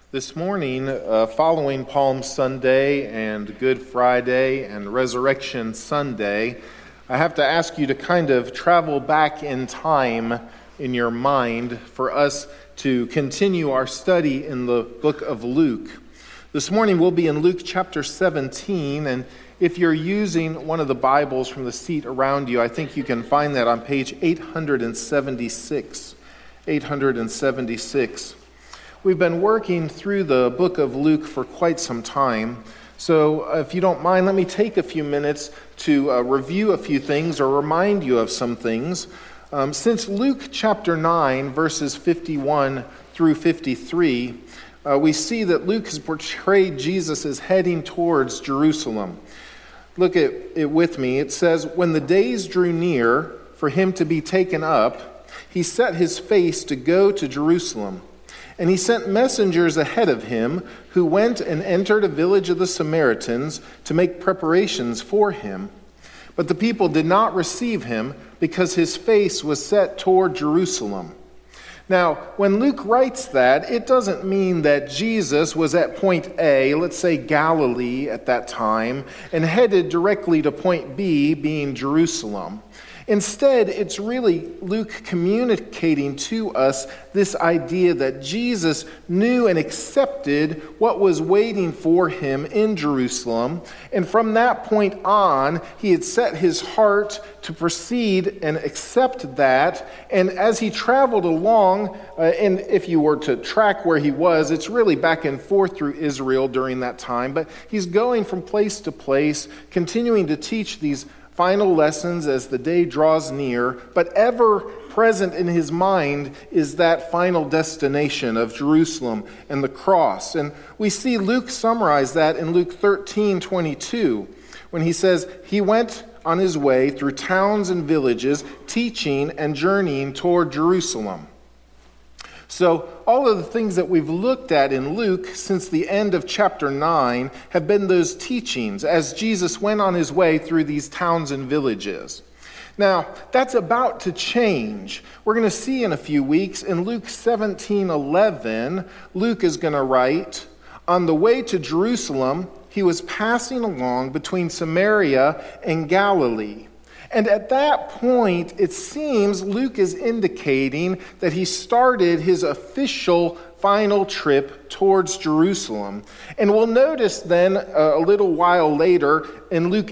This morning, following Palm Sunday and Good Friday and Resurrection Sunday, I have to ask you to kind of travel back in time in your mind for us to continue our study in the book of Luke. This morning we'll be in Luke chapter 17, and if you're using one of the Bibles from the seat around you, I think you can find that on page 876. 876. We've been working through the book of Luke for quite some time, so if you don't mind, let me take a few minutes to review a few things or remind you of some things. Since Luke chapter 9, verses 51 through 53, we see that Luke has portrayed Jesus as heading towards Jerusalem. Look at it with me. It says, "When the days drew near for him to be taken up, he set his face to go to Jerusalem. And he sent messengers ahead of him, who went and entered a village of the Samaritans to make preparations for him. But the people did not receive him, because his face was set toward Jerusalem." Now, when Luke writes that, it doesn't mean that Jesus was at point A, let's say Galilee at that time, and headed directly to point B, being Jerusalem. Instead, it's really Luke communicating to us this idea that Jesus knew and accepted what was waiting for him in Jerusalem. And from that point on, he had set his heart to proceed and accept that. And as he traveled along, and if you were to track where he was, it's really back and forth through Israel during that time. But he's going from place to place, continuing to teach these final lessons as the day draws near, but ever present in his mind is that final destination of Jerusalem and the cross. And we see Luke summarize that in Luke 13:22, when he says, "He went on his way through towns and villages, teaching and journeying toward Jerusalem." So all of the things that we've looked at in Luke since the end of chapter 9 have been those teachings as Jesus went on his way through these towns and villages. Now, that's about to change. We're going to see in a few weeks in Luke 17:11, Luke is going to write, "On the way to Jerusalem, he was passing along between Samaria and Galilee." And at that point, it seems Luke is indicating that he started his official final trip towards Jerusalem. And we'll notice then a little while later in Luke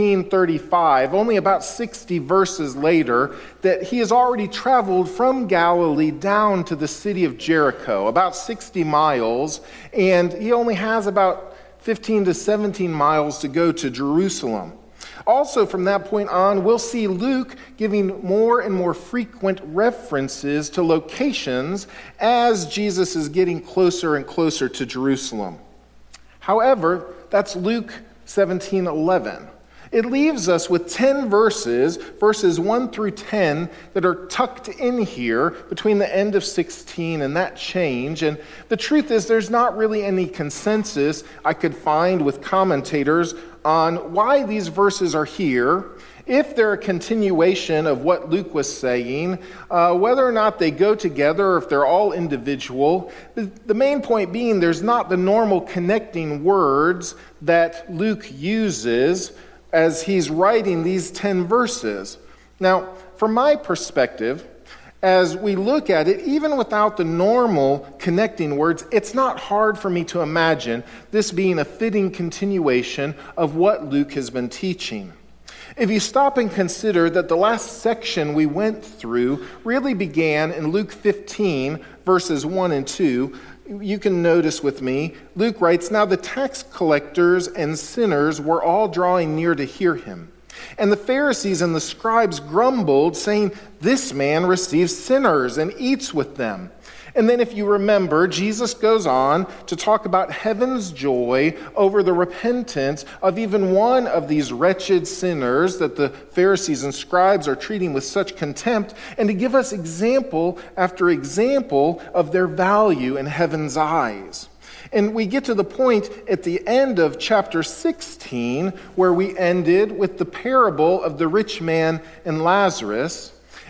18:35, only about 60 verses later, that he has already traveled from Galilee down to the city of Jericho, about 60 miles, and he only has about 15 to 17 miles to go to Jerusalem. Also, from that point on, we'll see Luke giving more and more frequent references to locations as Jesus is getting closer and closer to Jerusalem. However, that's Luke 17:11. It leaves us with 10 verses 1 through 10, that are tucked in here between the end of 16 and that change. And the truth is, there's not really any consensus I could find with commentators on why these verses are here, if they're a continuation of what Luke was saying, whether or not they go together or if they're all individual. The main point being, there's not the normal connecting words that Luke uses as he's writing these 10 verses. Now, from my perspective, as we look at it, even without the normal connecting words, it's not hard for me to imagine this being a fitting continuation of what Luke has been teaching. If you stop and consider that the last section we went through really began in Luke 15, verses 1 and 2, you can notice with me, Luke writes, "Now the tax collectors and sinners were all drawing near to hear him. And the Pharisees and the scribes grumbled, saying, 'This man receives sinners and eats with them.'" And then if you remember, Jesus goes on to talk about heaven's joy over the repentance of even one of these wretched sinners that the Pharisees and scribes are treating with such contempt, and to give us example after example of their value in heaven's eyes. And we get to the point at the end of chapter 16 where we ended with the parable of the rich man and Lazarus.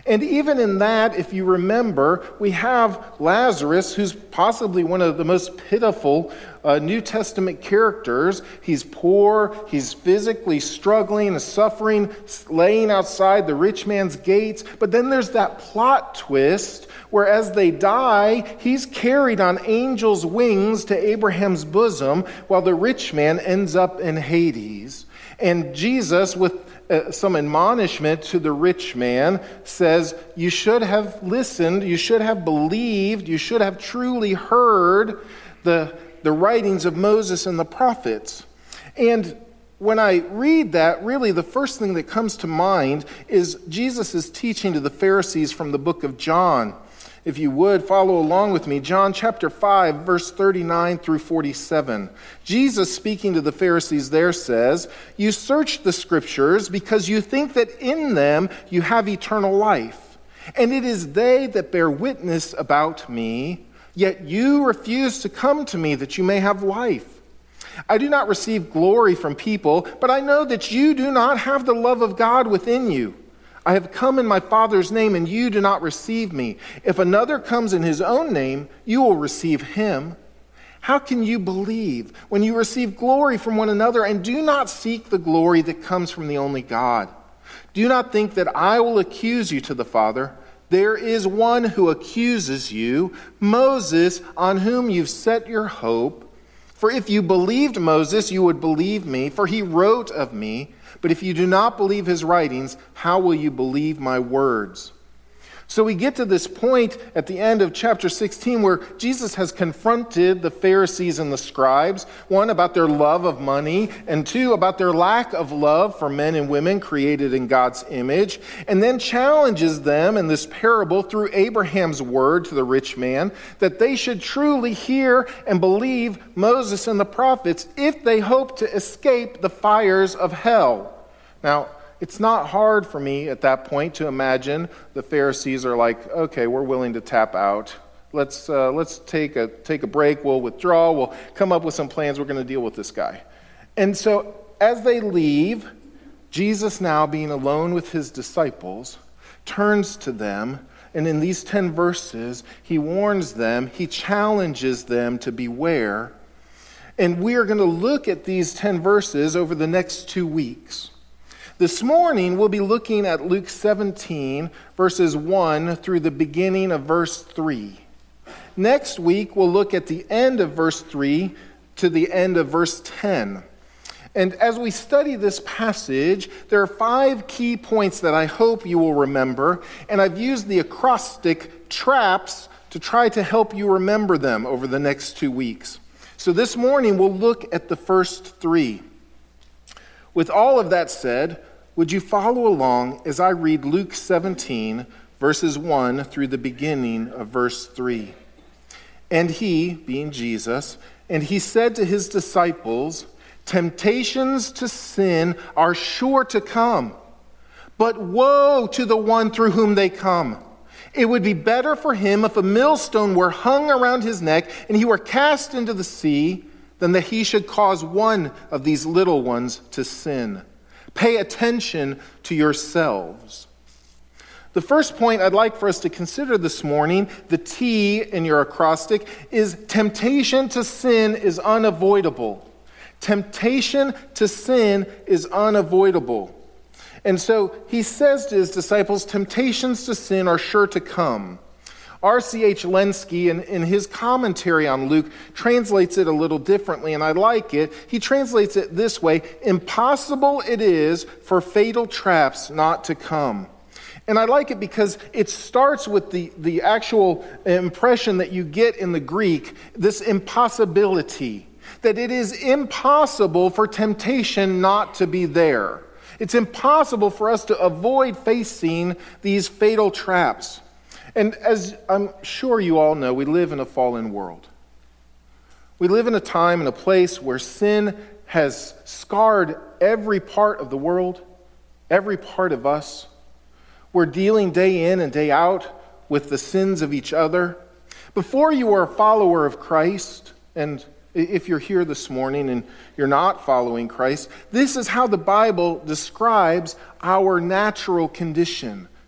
And even in that, if you remember, we have Lazarus, who's possibly one of the most pitiful New Testament characters. He's poor, he's physically struggling and suffering, laying outside the rich man's gates. But then there's that plot twist where as they die, he's carried on angels' wings to Abraham's bosom, while the rich man ends up in Hades. And Jesus, with some admonishment to the rich man, says, you should have listened, you should have believed, you should have truly heard the writings of Moses and the prophets. And when I read that, really the first thing that comes to mind is Jesus' teaching to the Pharisees from the book of John. If you would, follow along with me. John chapter 5, verse 39 through 47. Jesus, speaking to the Pharisees there, says, you search the scriptures because you think that in them you have eternal life. And it is they that bear witness about me, yet you refuse to come to me that you may have life. I do not receive glory from people, but I know that you do not have the love of God within you. I have come in my Father's name, and you do not receive me. If another comes in his own name, you will receive him. How can you believe when you receive glory from one another and do not seek the glory that comes from the only God? Do not think that I will accuse you to the Father. There is one who accuses you, Moses, on whom you've set your hope. For if you believed Moses, you would believe me, for he wrote of me. But if you do not believe his writings, how will you believe my words? So we get to this point at the end of chapter 16 where Jesus has confronted the Pharisees and the scribes, one, about their love of money, and two, about their lack of love for men and women created in God's image, and then challenges them in this parable through Abraham's word to the rich man that they should truly hear and believe Moses and the prophets if they hope to escape the fires of hell. Now, it's not hard for me at that point to imagine the Pharisees are like, okay, we're willing to tap out. Let's take a break. We'll withdraw. We'll come up with some plans. We're going to deal with this guy. And so as they leave, Jesus, now being alone with his disciples, turns to them. And in these 10 verses, he warns them. He challenges them to beware. And we are going to look at these 10 verses over the next 2 weeks. This morning, we'll be looking at Luke 17, verses 1 through the beginning of verse 3. Next week, we'll look at the end of verse 3 to the end of verse 10. And as we study this passage, there are 5 key points that I hope you will remember, and I've used the acrostic traps to try to help you remember them over the next 2 weeks. So this morning, we'll look at the first 3. With all of that said, would you follow along as I read Luke 17, verses 1 through the beginning of verse 3? And he, being Jesus, and he said to his disciples, temptations to sin are sure to come, but woe to the one through whom they come. It would be better for him if a millstone were hung around his neck and he were cast into the sea than that he should cause one of these little ones to sin. Pay attention to yourselves. The first point I'd like for us to consider this morning, the T in your acrostic, is temptation to sin is unavoidable. Temptation to sin is unavoidable. And so he says to his disciples, temptations to sin are sure to come. R.C.H. Lenski, in his commentary on Luke, translates it a little differently, and I like it. He translates it this way: impossible it is for fatal traps not to come. And I like it because it starts with the actual impression that you get in the Greek, this impossibility, that it is impossible for temptation not to be there. It's impossible for us to avoid facing these fatal traps. And as I'm sure you all know, we live in a fallen world. We live in a time and a place where sin has scarred every part of the world, every part of us. We're dealing day in and day out with the sins of each other. Before you were a follower of Christ, and if you're here this morning and you're not following Christ, this is how the Bible describes our natural condition.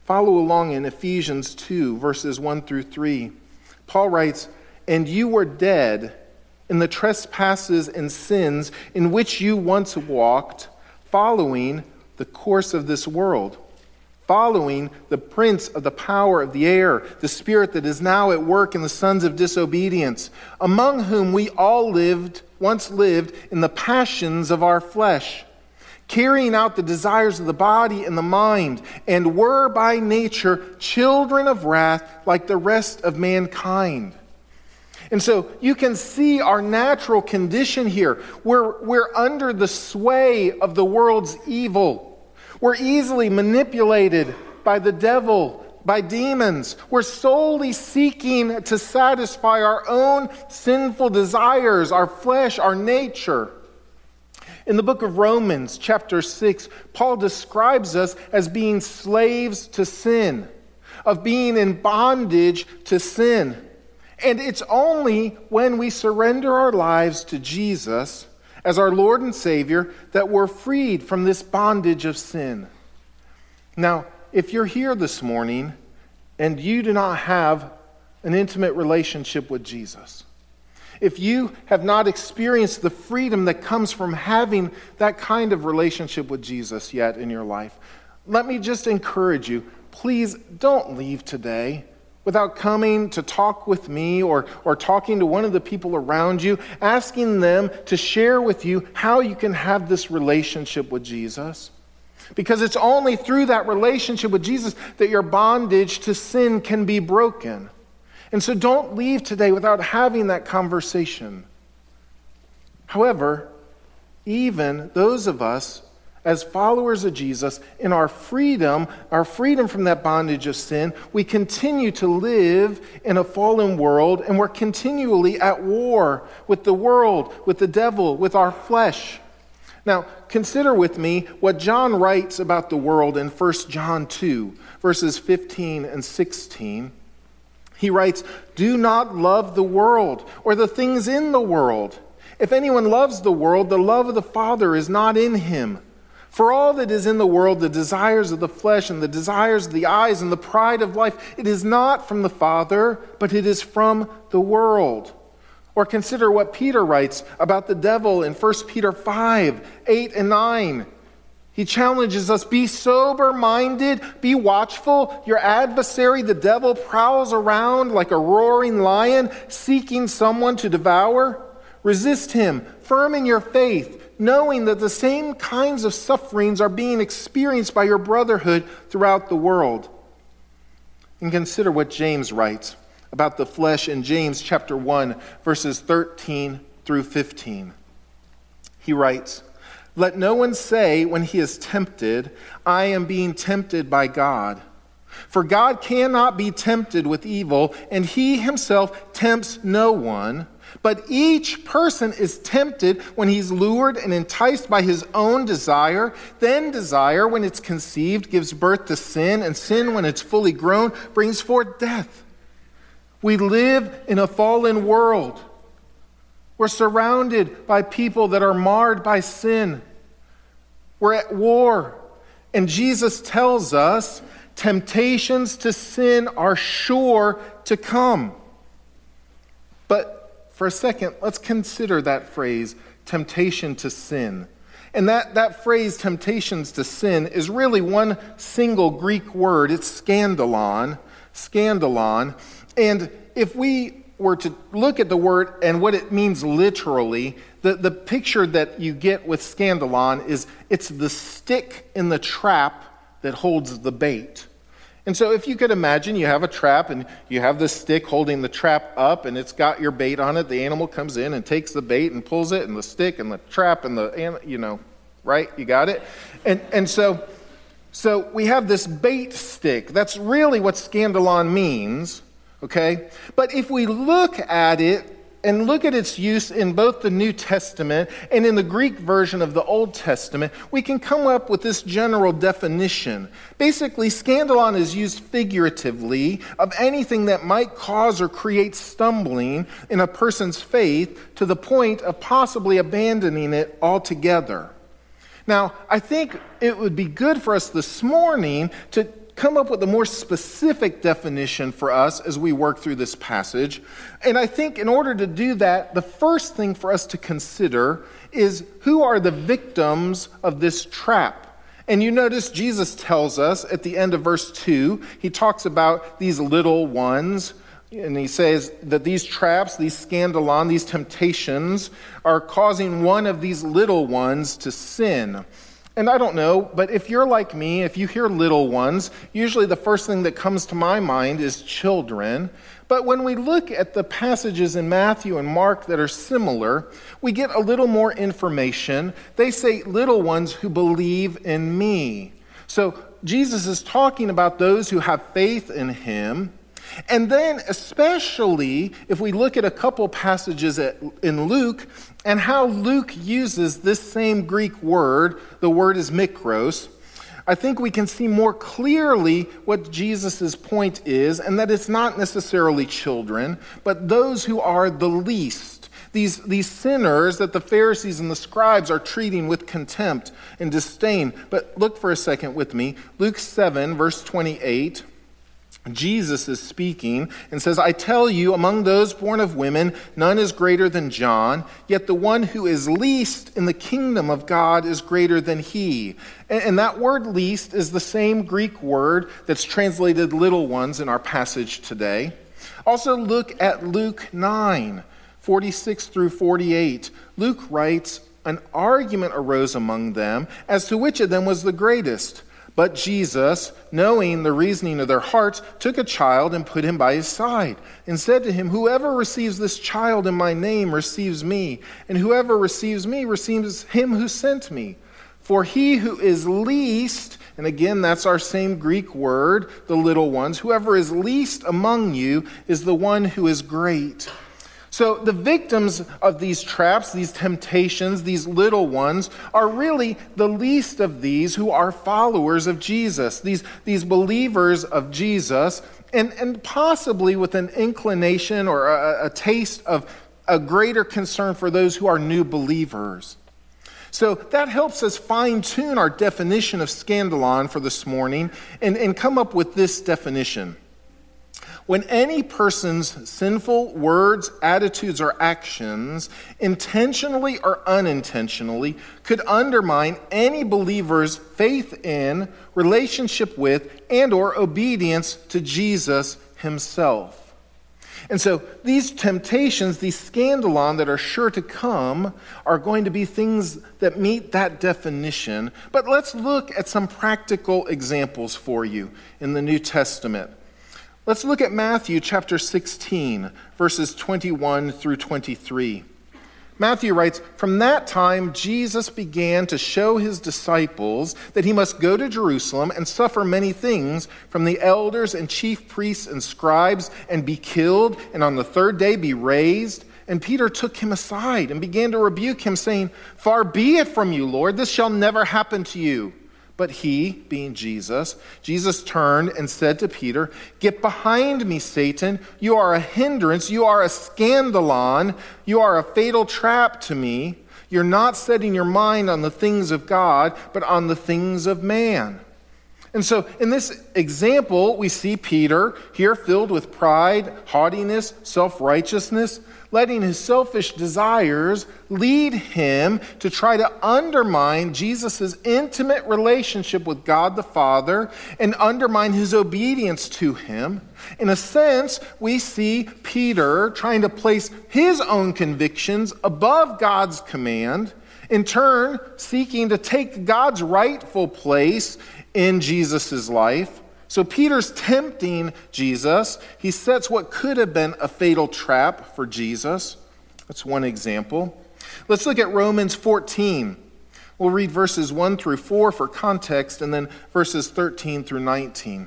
Follow along in Ephesians 2, verses 1 through 3. Paul writes, "And you were dead in the trespasses and sins in which you once walked, following the course of this world, following the prince of the power of the air, the spirit that is now at work in the sons of disobedience, among whom we all once lived in the passions of our flesh, carrying out the desires of the body and the mind, and were by nature children of wrath like the rest of mankind." And so you can see our natural condition here. We're under the sway of the world's evil. We're easily manipulated by the devil, by demons. We're solely seeking to satisfy our own sinful desires, our flesh, our nature. In the book of Romans, chapter 6, Paul describes us as being slaves to sin, of being in bondage to sin. And it's only when we surrender our lives to Jesus as our Lord and Savior that we're freed from this bondage of sin. Now, if you're here this morning and you do not have an intimate relationship with Jesus, if you have not experienced the freedom that comes from having that kind of relationship with Jesus yet in your life, let me just encourage you, please don't leave today without coming to talk with me or talking to one of the people around you, asking them to share with you how you can have this relationship with Jesus. Because it's only through that relationship with Jesus that your bondage to sin can be broken. And so don't leave today without having that conversation. However, even those of us as followers of Jesus, in our freedom from that bondage of sin, we continue to live in a fallen world, and we're continually at war with the world, with the devil, with our flesh. Now, consider with me what John writes about the world in 1 John 2, verses 15 and 16. He writes, "Do not love the world or the things in the world. If anyone loves the world, the love of the Father is not in him. For all that is in the world, the desires of the flesh and the desires of the eyes and the pride of life, it is not from the Father, but it is from the world." Or consider what Peter writes about the devil in 1 Peter 5, 8 and 9. He challenges us, "Be sober-minded, be watchful. Your adversary, the devil, prowls around like a roaring lion, seeking someone to devour. Resist him, firm in your faith, knowing that the same kinds of sufferings are being experienced by your brotherhood throughout the world." And consider what James writes about the flesh in James chapter 1, verses 13 through 15. He writes, "Let no one say when he is tempted, 'I am being tempted by God.' For God cannot be tempted with evil, and he himself tempts no one. But each person is tempted when he's lured and enticed by his own desire. Then desire, when it's conceived, gives birth to sin, and sin, when it's fully grown, brings forth death." We live in a fallen world. We're surrounded by people that are marred by sin. We're at war. And Jesus tells us temptations to sin are sure to come. But for a second, let's consider that phrase, temptation to sin. And that phrase, temptations to sin, is really one single Greek word. It's scandalon. And if we were to look at the word and what it means literally, the picture that you get with scandalon is it's the stick in the trap that holds the bait. And so if you could imagine, you have a trap and you have this stick holding the trap up and it's got your bait on it. The animal comes in and takes the bait and pulls it, and the stick and the trap and right? You got it? And so we have this bait stick. That's really what scandalon means, okay? But if we look at it and look at its use in both the New Testament and in the Greek version of the Old Testament, we can come up with this general definition. Basically, scandalon is used figuratively of anything that might cause or create stumbling in a person's faith to the point of possibly abandoning it altogether. Now, I think it would be good for us this morning to come up with a more specific definition for us as we work through this passage. And I think in order to do that, the first thing for us to consider is who are the victims of this trap. And you notice Jesus tells us at the end of verse 2, he talks about these little ones, and he says that these traps, these scandalon, these temptations are causing one of these little ones to sin. And I don't know, but if you're like me, if you hear little ones, usually the first thing that comes to my mind is children. But when we look at the passages in Matthew and Mark that are similar, we get a little more information. They say little ones who believe in me. So Jesus is talking about those who have faith in him. And then especially if we look at a couple passages in Luke and how Luke uses this same Greek word, the word is mikros, I think we can see more clearly what Jesus' point is, and that it's not necessarily children, but those who are the least. These sinners that the Pharisees and the scribes are treating with contempt and disdain. But look for a second with me. Luke 7, verse 28. Jesus is speaking and says, I tell you, among those born of women, none is greater than John, yet the one who is least in the kingdom of God is greater than he. And that word least is the same Greek word that's translated little ones in our passage today. Also look at Luke 9, 46 through 48. Luke writes, an argument arose among them as to which of them was the greatest. But Jesus, knowing the reasoning of their hearts, took a child and put him by his side and said to him, whoever receives this child in my name receives me, and whoever receives me receives him who sent me. For he who is least, and again that's our same Greek word, the little ones, whoever is least among you is the one who is great. So the victims of these traps, these temptations, these little ones, are really the least of these who are followers of Jesus, these believers of Jesus, and possibly with an inclination or a taste of a greater concern for those who are new believers. So that helps us fine-tune our definition of scandalon for this morning and come up with this definition. When any person's sinful words, attitudes, or actions, intentionally or unintentionally, could undermine any believer's faith in, relationship with, and or obedience to Jesus himself. And so these temptations, these scandalon that are sure to come, are going to be things that meet that definition. But let's look at some practical examples for you in the New Testament. Let's look at Matthew chapter 16, verses 21 through 23. Matthew writes, from that time Jesus began to show his disciples that he must go to Jerusalem and suffer many things from the elders and chief priests and scribes and be killed and on the third day be raised. And Peter took him aside and began to rebuke him, saying, far be it from you, Lord, this shall never happen to you. But he, being Jesus turned and said to Peter, get behind me, Satan. You are a hindrance. You are a scandalon. You are a fatal trap to me. You're not setting your mind on the things of God, but on the things of man. And so in this example, we see Peter here filled with pride, haughtiness, self-righteousness, letting his selfish desires lead him to try to undermine Jesus' intimate relationship with God the Father and undermine his obedience to him. In a sense, we see Peter trying to place his own convictions above God's command, in turn seeking to take God's rightful place in Jesus' life. So Peter's tempting Jesus. He sets what could have been a fatal trap for Jesus. That's one example. Let's look at Romans 14. We'll read verses 1 through 4 for context, and then verses 13 through 19.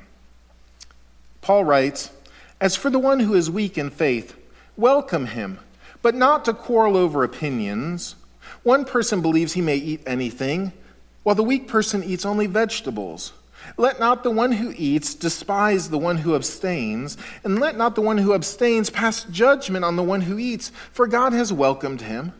Paul writes, as for the one who is weak in faith, welcome him, but not to quarrel over opinions. One person believes he may eat anything, while the weak person eats only vegetables. Let not the one who eats despise the one who abstains, and let not the one who abstains pass judgment on the one who eats, for God has welcomed him.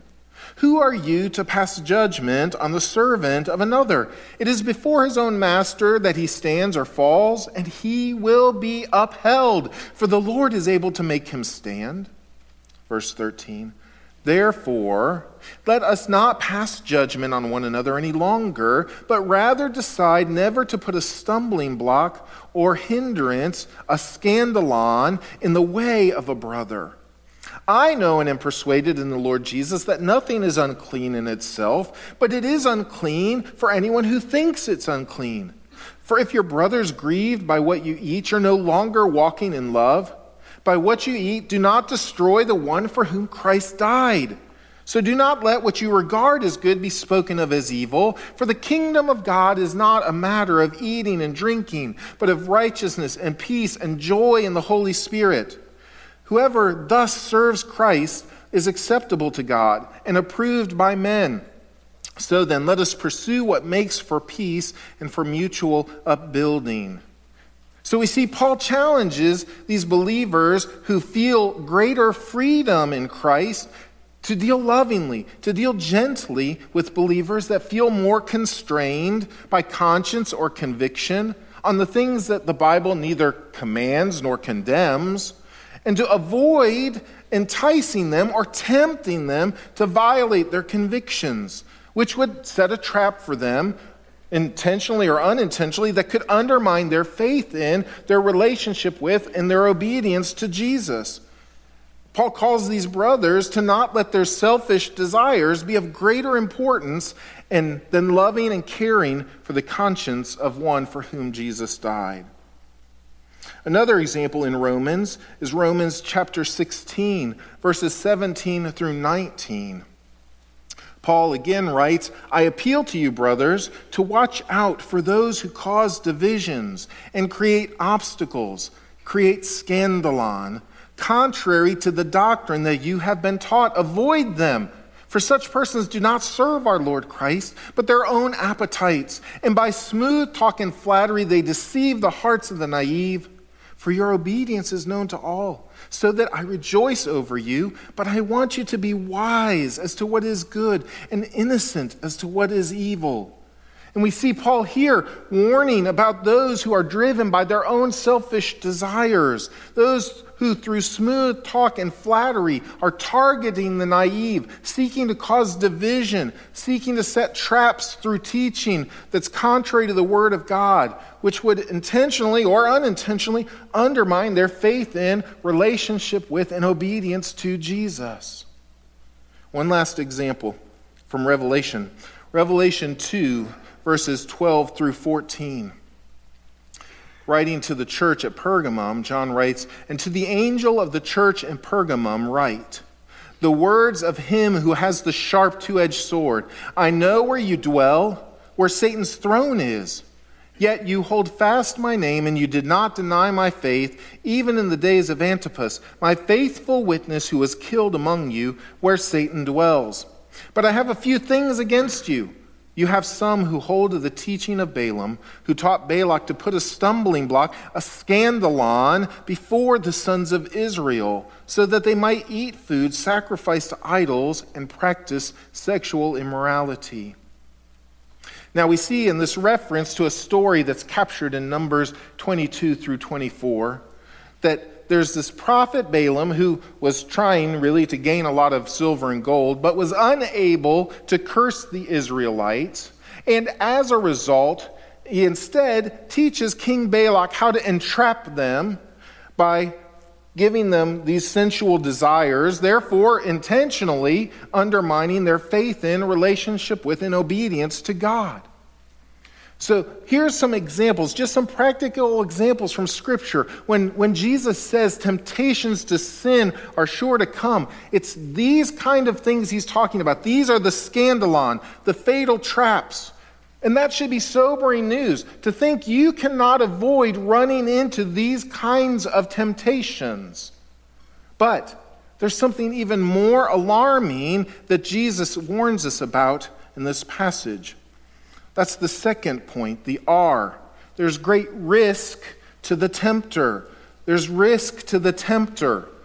Who are you to pass judgment on the servant of another? It is before his own master that he stands or falls, and he will be upheld, for the Lord is able to make him stand. Verse 13, therefore, let us not pass judgment on one another any longer, but rather decide never to put a stumbling block or hindrance, a scandalon, in the way of a brother. I know and am persuaded in the Lord Jesus that nothing is unclean in itself, but it is unclean for anyone who thinks it's unclean. For if your brother is grieved by what you eat, you're no longer walking in love. By what you eat, do not destroy the one for whom Christ died. So do not let what you regard as good be spoken of as evil, for the kingdom of God is not a matter of eating and drinking, but of righteousness and peace and joy in the Holy Spirit. Whoever thus serves Christ is acceptable to God and approved by men. So then, let us pursue what makes for peace and for mutual upbuilding. So we see Paul challenges these believers who feel greater freedom in Christ to deal lovingly, to deal gently with believers that feel more constrained by conscience or conviction on the things that the Bible neither commands nor condemns, and to avoid enticing them or tempting them to violate their convictions, which would set a trap for them, intentionally or unintentionally, that could undermine their faith in, their relationship with, and their obedience to Jesus. Paul calls these brothers to not let their selfish desires be of greater importance than loving and caring for the conscience of one for whom Jesus died. Another example in Romans is Romans chapter 16, verses 17 through 19. Paul again writes, I appeal to you, brothers, to watch out for those who cause divisions and create obstacles, create scandalon, contrary to the doctrine that you have been taught. Avoid them. For such persons do not serve our Lord Christ, but their own appetites. And by smooth talk and flattery, they deceive the hearts of the naive. For your obedience is known to all, so that I rejoice over you, but I want you to be wise as to what is good and innocent as to what is evil. And we see Paul here warning about those who are driven by their own selfish desires, those who through smooth talk and flattery are targeting the naive, seeking to cause division, seeking to set traps through teaching that's contrary to the Word of God, which would intentionally or unintentionally undermine their faith in, relationship with, and obedience to Jesus. One last example from Revelation. Revelation 2, verses 12 through 14. Writing to the church at Pergamum, John writes, and to the angel of the church in Pergamum write, the words of him who has the sharp two-edged sword. I know where you dwell, where Satan's throne is. Yet you hold fast my name, and you did not deny my faith, even in the days of Antipas, my faithful witness who was killed among you, where Satan dwells. But I have a few things against you. You have some who hold to the teaching of Balaam, who taught Balak to put a stumbling block, a scandalon, before the sons of Israel, so that they might eat food sacrificed to idols and practice sexual immorality. Now we see in this reference to a story that's captured in Numbers 22 through 24, that there's this prophet Balaam who was trying really to gain a lot of silver and gold, but was unable to curse the Israelites. And as a result, he instead teaches King Balak how to entrap them by giving them these sensual desires, therefore intentionally undermining their faith in, relationship with, and obedience to God. So here's some examples, just some practical examples from Scripture. When Jesus says temptations to sin are sure to come, it's these kind of things he's talking about. These are the scandalon, the fatal traps. And that should be sobering news, to think you cannot avoid running into these kinds of temptations. But there's something even more alarming that Jesus warns us about in this passage. That's the second point, the R. There's great risk to the tempter. There's risk to the tempter.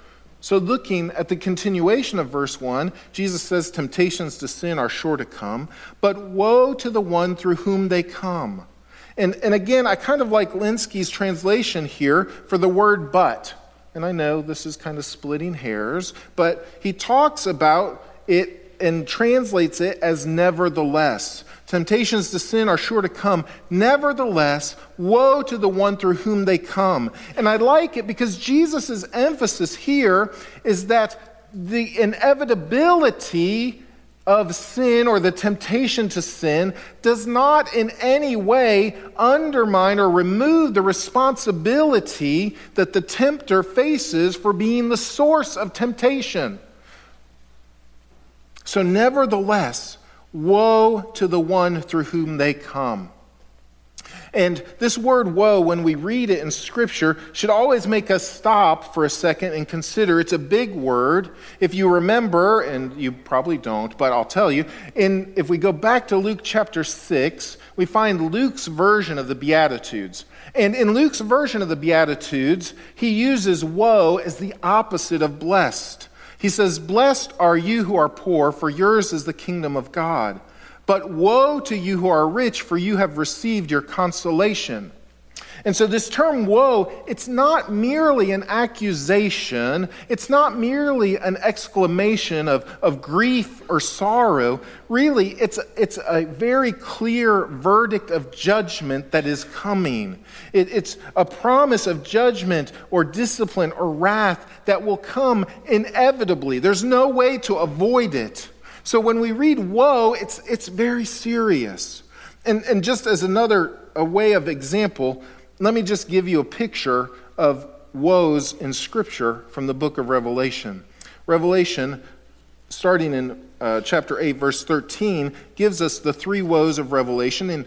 So looking at the continuation of verse 1, Jesus says temptations to sin are sure to come, but woe to the one through whom they come. And again, I kind of like Linsky's translation here for the word but. And I know this is kind of splitting hairs, but he talks about it and translates it as nevertheless. Temptations to sin are sure to come. Nevertheless, woe to the one through whom they come. And I like it because Jesus' emphasis here is that the inevitability of sin or the temptation to sin does not in any way undermine or remove the responsibility that the tempter faces for being the source of temptation. So nevertheless, woe to the one through whom they come. And this word woe, when we read it in Scripture, should always make us stop for a second and consider it's a big word. If you remember, and you probably don't, but I'll tell you, if we go back to Luke chapter 6, we find Luke's version of the Beatitudes. And in Luke's version of the Beatitudes, he uses woe as the opposite of blessed. He says, "Blessed are you who are poor, for yours is the kingdom of God. But woe to you who are rich, for you have received your consolation." And so this term woe, it's not merely an accusation. It's not merely an exclamation of grief or sorrow. Really, it's a very clear verdict of judgment that is coming. It's a promise of judgment or discipline or wrath that will come inevitably. There's no way to avoid it. So when we read woe, it's very serious. And just as a way of example, let me just give you a picture of woes in Scripture from the book of Revelation. Revelation, starting in chapter 8, verse 13, gives us the three woes of Revelation.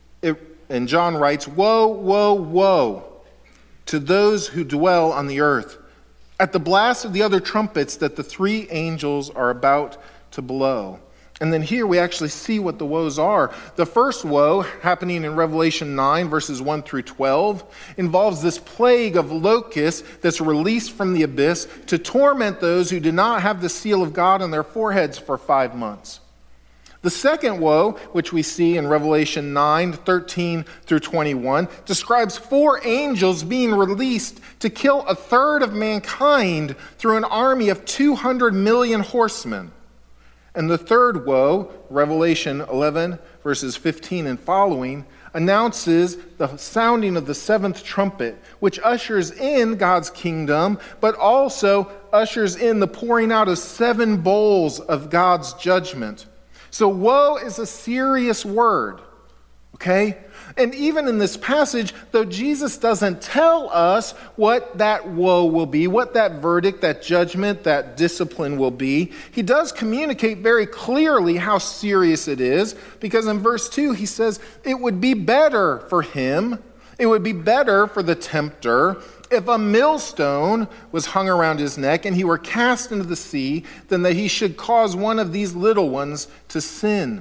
And John writes, "Woe, woe, woe to those who dwell on the earth, at the blast of the other trumpets that the three angels are about to blow." And then here we actually see what the woes are. The first woe, happening in Revelation 9, verses 1 through 12, involves this plague of locusts that's released from the abyss to torment those who did not have the seal of God on their foreheads for 5 months. The second woe, which we see in Revelation 9, 13 through 21, describes 4 angels being released to kill a third of mankind through an army of 200 million horsemen. And the third woe, Revelation 11, verses 15 and following, announces the sounding of the 7th trumpet, which ushers in God's kingdom, but also ushers in the pouring out of 7 bowls of God's judgment. So woe is a serious word, okay? And even in this passage, though Jesus doesn't tell us what that woe will be, what that verdict, that judgment, that discipline will be, he does communicate very clearly how serious it is, because in verse 2 he says it would be better for him, it would be better for the tempter if a millstone was hung around his neck and he were cast into the sea than that he should cause one of these little ones to sin.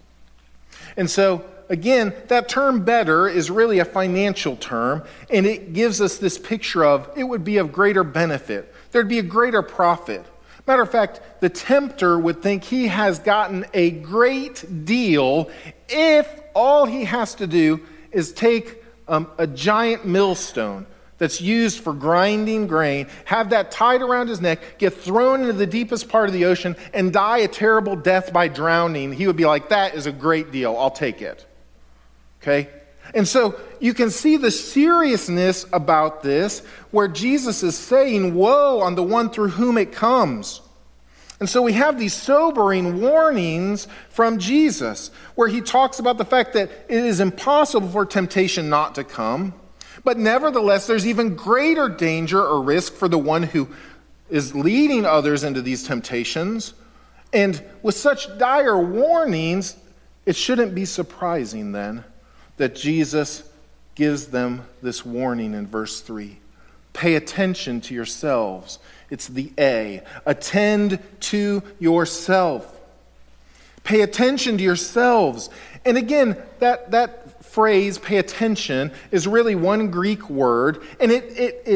And so, again, that term better is really a financial term, and it gives us this picture of it would be of greater benefit. There'd be a greater profit. Matter of fact, the tempter would think he has gotten a great deal if all he has to do is take a giant millstone that's used for grinding grain, have that tied around his neck, get thrown into the deepest part of the ocean, and die a terrible death by drowning. He would be like, that is a great deal. I'll take it. Okay? And so you can see the seriousness about this, where Jesus is saying, woe on the one through whom it comes. And so we have these sobering warnings from Jesus, where he talks about the fact that it is impossible for temptation not to come, but nevertheless, there's even greater danger or risk for the one who is leading others into these temptations. And with such dire warnings, it shouldn't be surprising then that Jesus gives them this warning in verse 3. Pay attention to yourselves. It's the A. Attend to yourself. Pay attention to yourselves. And again, that phrase, pay attention, is really one Greek word, and it is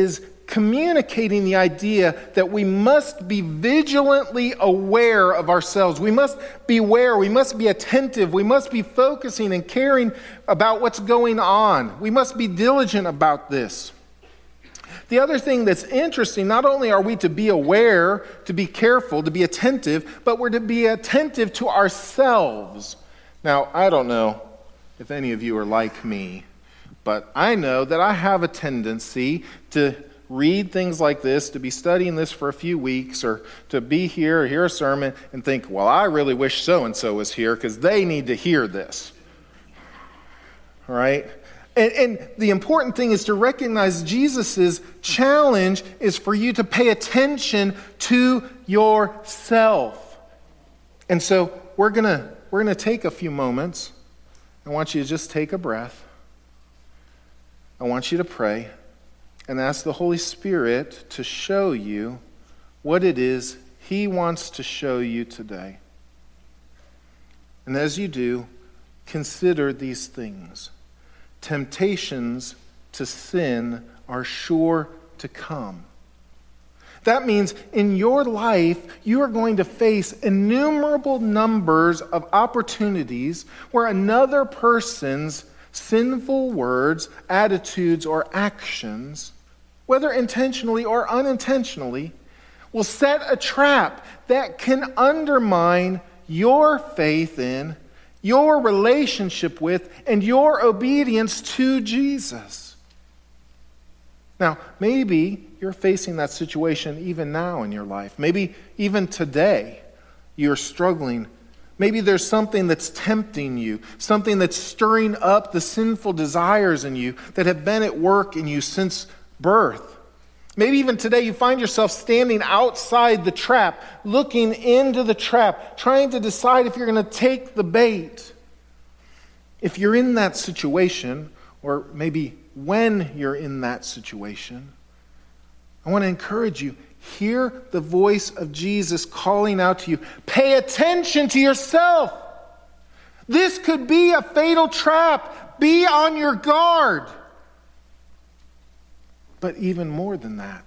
communicating the idea that we must be vigilantly aware of ourselves. We must beware. We must be attentive. We must be focusing and caring about what's going on. We must be diligent about this. The other thing that's interesting, not only are we to be aware, to be careful, to be attentive, but we're to be attentive to ourselves. Now, I don't know if any of you are like me, but I know that I have a tendency to read things like this, to be studying this for a few weeks, or to be here or hear a sermon and think, well, I really wish so-and-so was here because they need to hear this. All right? And the important thing is to recognize Jesus' challenge is for you to pay attention to yourself. And so we're gonna take a few moments. I want you to just take a breath. I want you to pray and ask the Holy Spirit to show you what it is He wants to show you today. And as you do, consider these things. Temptations to sin are sure to come. That means in your life, you are going to face innumerable numbers of opportunities where another person's sinful words, attitudes, or actions, whether intentionally or unintentionally, will set a trap that can undermine your faith in, your relationship with, and your obedience to Jesus. Now, maybe you're facing that situation even now in your life. Maybe even today you're struggling. Maybe there's something that's tempting you, something that's stirring up the sinful desires in you that have been at work in you since birth. Maybe even today you find yourself standing outside the trap, looking into the trap, trying to decide if you're going to take the bait. If you're in that situation, or maybe when you're in that situation, I want to encourage you, hear the voice of Jesus calling out to you. Pay attention to yourself. This could be a fatal trap. Be on your guard. But even more than that,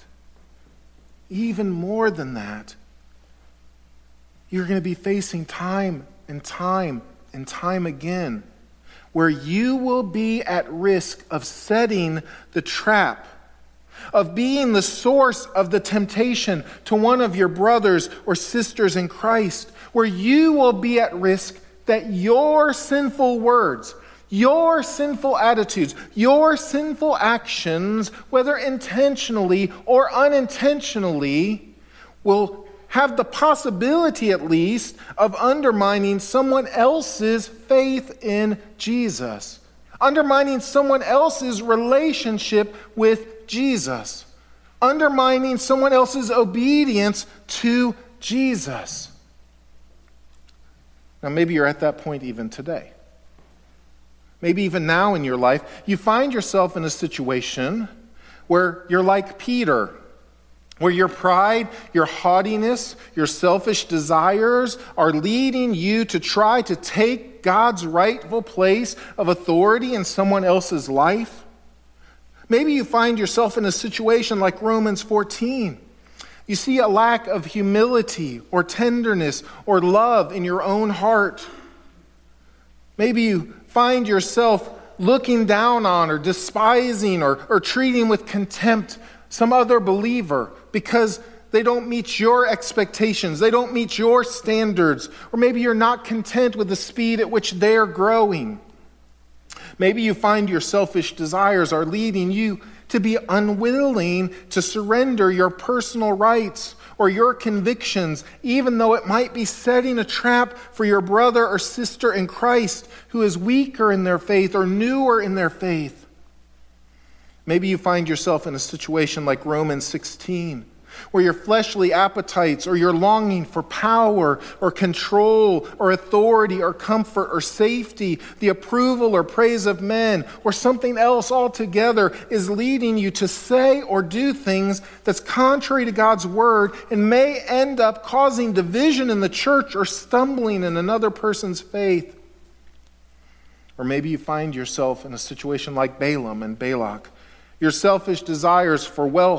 you're going to be facing time and time and time again where you will be at risk of setting the trap, of being the source of the temptation to one of your brothers or sisters in Christ, where you will be at risk that your sinful words, your sinful attitudes, your sinful actions, whether intentionally or unintentionally, will have the possibility at least of undermining someone else's faith in Jesus, undermining someone else's relationship with Jesus, undermining someone else's obedience to Jesus. Now, maybe you're at that point even today. Maybe even now in your life, you find yourself in a situation where you're like Peter, where your pride, your haughtiness, your selfish desires are leading you to try to take God's rightful place of authority in someone else's life. Maybe you find yourself in a situation like Romans 14. You see a lack of humility or tenderness or love in your own heart. Maybe you find yourself looking down on or despising or treating with contempt some other believer because they don't meet your expectations, they don't meet your standards, or maybe you're not content with the speed at which they're growing. Maybe you find your selfish desires are leading you to be unwilling to surrender your personal rights or your convictions, even though it might be setting a trap for your brother or sister in Christ who is weaker in their faith or newer in their faith. Maybe you find yourself in a situation like Romans 16, where your fleshly appetites or your longing for power or control or authority or comfort or safety, the approval or praise of men, or something else altogether is leading you to say or do things that's contrary to God's word and may end up causing division in the church or stumbling in another person's faith. Or maybe you find yourself in a situation like Balaam and Balak. Your selfish desires for wealth,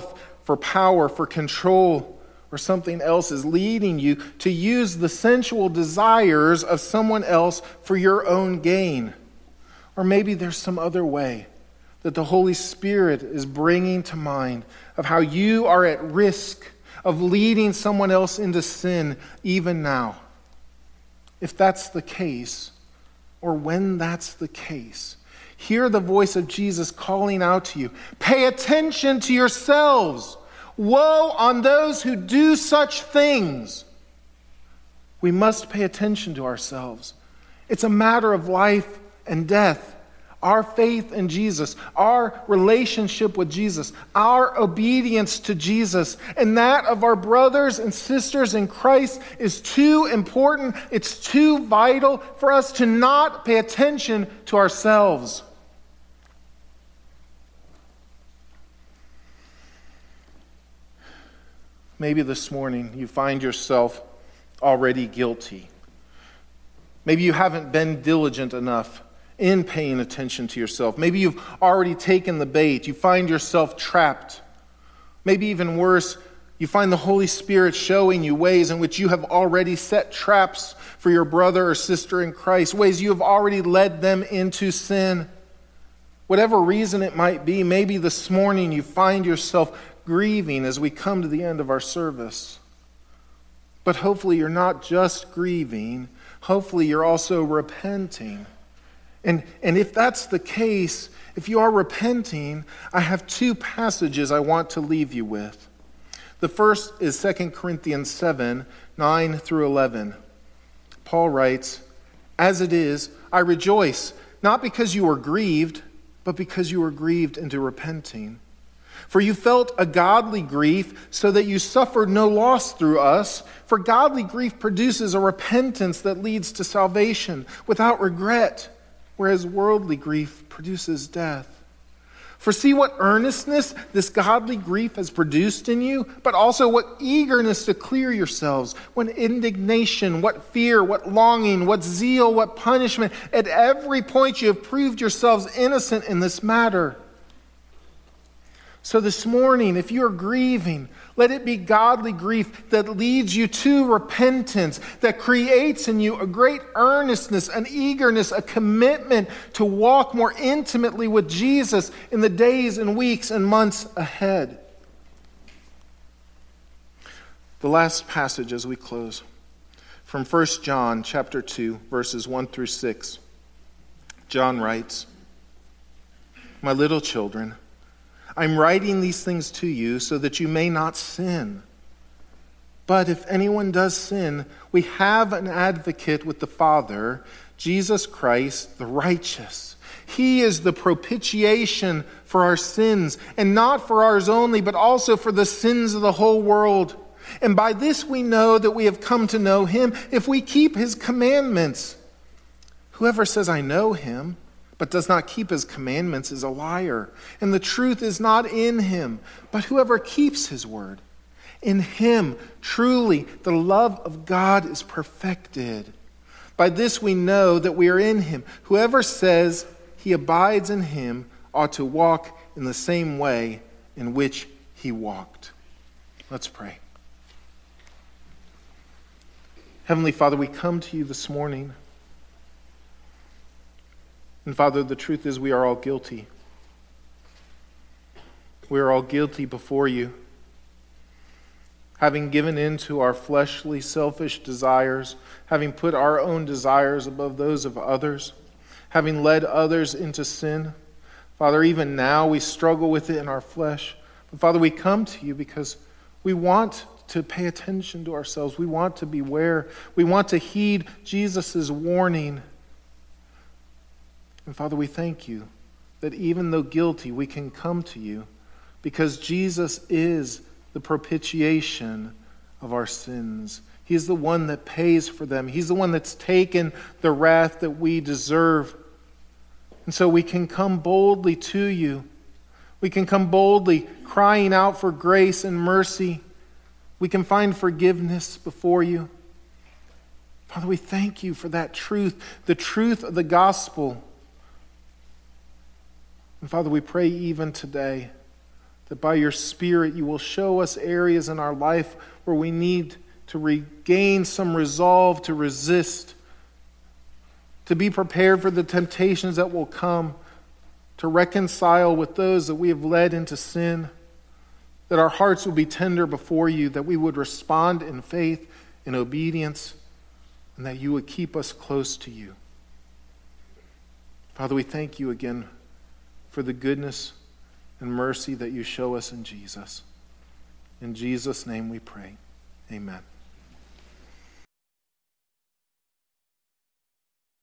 for power, for control, or something else is leading you to use the sensual desires of someone else for your own gain. Or maybe there's some other way that the Holy Spirit is bringing to mind of how you are at risk of leading someone else into sin even now. If that's the case, or when that's the case, hear the voice of Jesus calling out to you. Pay attention to yourselves. Woe on those who do such things. We must pay attention to ourselves. It's a matter of life and death. Our faith in Jesus, our relationship with Jesus, our obedience to Jesus, and that of our brothers and sisters in Christ is too important, it's too vital for us to not pay attention to ourselves. Maybe this morning you find yourself already guilty. Maybe you haven't been diligent enough in paying attention to yourself. Maybe you've already taken the bait. You find yourself trapped. Maybe even worse, you find the Holy Spirit showing you ways in which you have already set traps for your brother or sister in Christ, ways you have already led them into sin. Whatever reason it might be, maybe this morning you find yourself grieving as we come to the end of our service. But hopefully you're not just grieving, hopefully you're also repenting. And if that's the case, if you are repenting, I have two passages I want to leave you with. The first is 2 Corinthians 7, 9 through 11. Paul writes, "As it is, I rejoice, not because you were grieved, but because you were grieved into repenting. For you felt a godly grief, so that you suffered no loss through us. For godly grief produces a repentance that leads to salvation without regret, whereas worldly grief produces death. For see what earnestness this godly grief has produced in you, but also what eagerness to clear yourselves, what indignation, what fear, what longing, what zeal, what punishment. At every point you have proved yourselves innocent in this matter. So this morning, if you are grieving, let it be godly grief that leads you to repentance, that creates in you a great earnestness, an eagerness, a commitment to walk more intimately with Jesus in the days and weeks and months ahead." The last passage as we close, from 1 John chapter 2, verses 1 through 6. John writes, "My little children, I'm writing these things to you so that you may not sin. But if anyone does sin, we have an advocate with the Father, Jesus Christ, the righteous. He is the propitiation for our sins, and not for ours only, but also for the sins of the whole world. And by this we know that we have come to know him, if we keep his commandments. Whoever says, 'I know him,' but does not keep his commandments is a liar, and the truth is not in him. But whoever keeps his word, in him truly the love of God is perfected. By this we know that we are in him. Whoever says he abides in him ought to walk in the same way in which he walked." Let's pray. Heavenly Father, we come to you this morning. And Father, the truth is we are all guilty. We are all guilty before you. Having given in to our fleshly, selfish desires, having put our own desires above those of others, having led others into sin. Father, even now we struggle with it in our flesh. But Father, we come to you because we want to pay attention to ourselves. We want to beware. We want to heed Jesus' warning. And Father, we thank you that even though guilty, we can come to you because Jesus is the propitiation of our sins. He's the one that pays for them. He's the one that's taken the wrath that we deserve. And so we can come boldly to you. We can come boldly crying out for grace and mercy. We can find forgiveness before you. Father, we thank you for that truth, the truth of the gospel. And Father, we pray even today that by your Spirit you will show us areas in our life where we need to regain some resolve to resist, to be prepared for the temptations that will come, to reconcile with those that we have led into sin, that our hearts will be tender before you, that we would respond in faith, in obedience, and that you would keep us close to you. Father, we thank you again for the goodness and mercy that you show us in Jesus. In Jesus' name we pray. Amen.